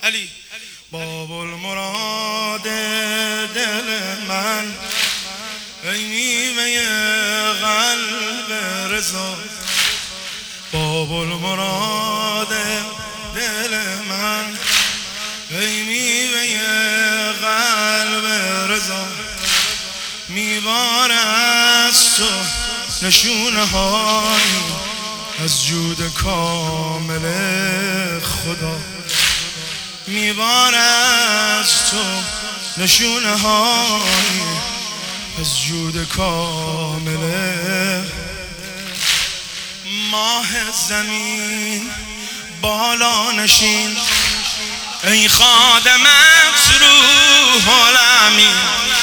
علی باب المراد دل من، ای میوه قلب رضا. باب المراد دل من، ای میوه قلب رضا. میوار از تو نشونه های از جود کامل خدا. میوار از تو نشونه های از جود کامل. ماه زمین بالا نشین، ای خادمت روح الامین.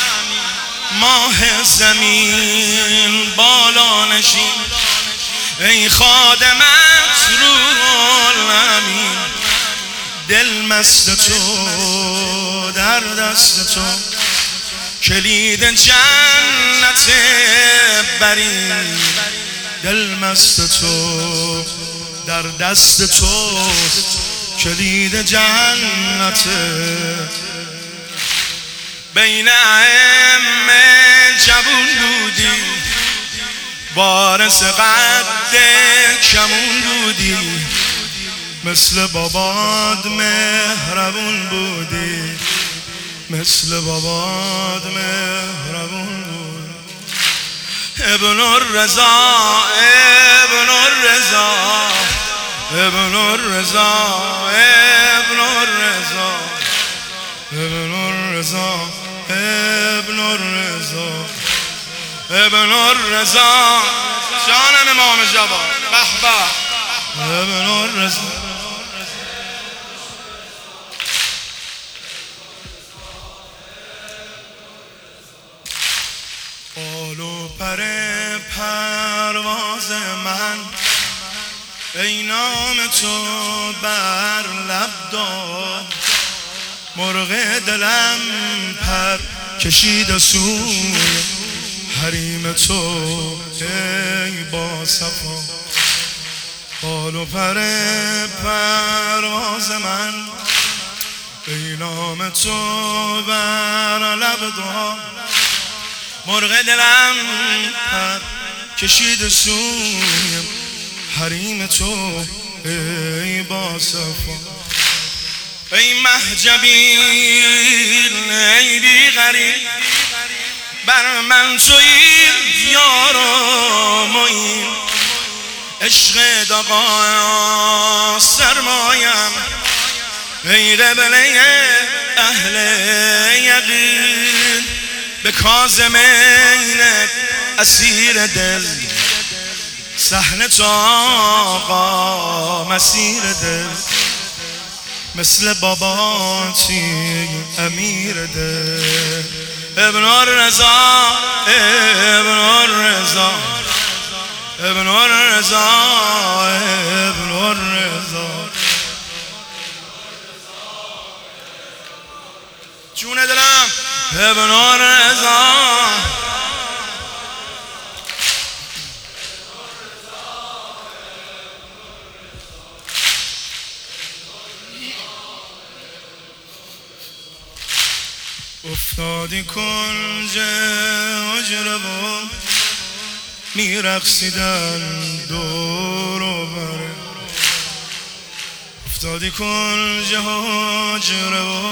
ماه زمین بالا نشین، ای خادمت روح الامین. دل مست تو در دست تو، کلید جنت برین. دل مست تو در دست تو، کلید جنت. بین ائمه جوون بودی، وارث قد کمون بودی. مثل بابات مهربون بودی، مثل بابات مهربون بودی. ابن الرضا ابن الرضا ابن الرضا ابن الرضا ابن الرضا ابن الرضا ابن الرضا. جانم امام جواد به به. ابن الرضا بال و پر پرواز من، ای نام تو بر لب داد. مرغ دلم پر کشید سوی حریم تو، ای با صفا. بال و پر پرواز من، ای نام تو بر لب داد. مرغ دلم پر کشید سوی حریم تو، ای با صفا. ای محجبین ای بی غریب، بر من تویی یار و معین. عشق داغا سرمایم، ای قبله اهل یقین. به کاظمین اسیر دل، صحنه تا آقا مسیر دل. مثل باباتی امیر دل. ابن الرضا ابن الرضا ابن الرضا ابن الرضا. جون دلم ابن الرضا. افتادی کنج حجره و میرقصیدن دور و بره. افتادی کنج حجره و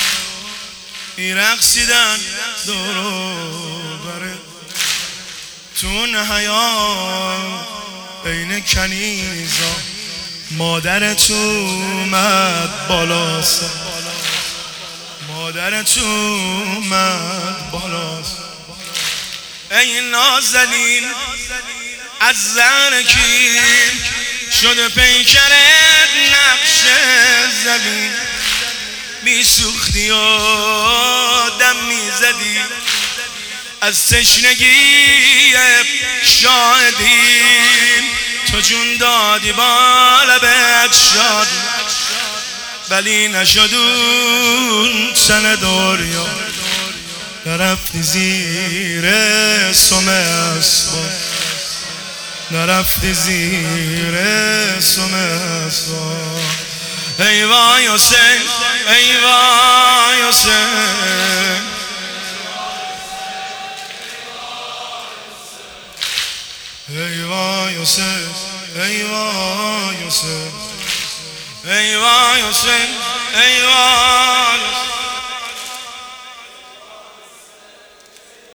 میرقصیدن دور و بره. تو اون حیام بین کنیزا، مادرت اومد بالا سر. مادرت اومد بالا سر. ای نازنین از زرکین، شده پیکرت نقش زمین. میسوختی و دم میزدی، از تشنگی شاهدین. تو جون دادی با لبت شاد، ولی نشدون سن دوریا. نرفتی زیر سم اسبا، نرفتی زیر سم اسبا. ای وای حسین ای وای حسین ای وای حسین ای وای حسین ای وای حسین ای وای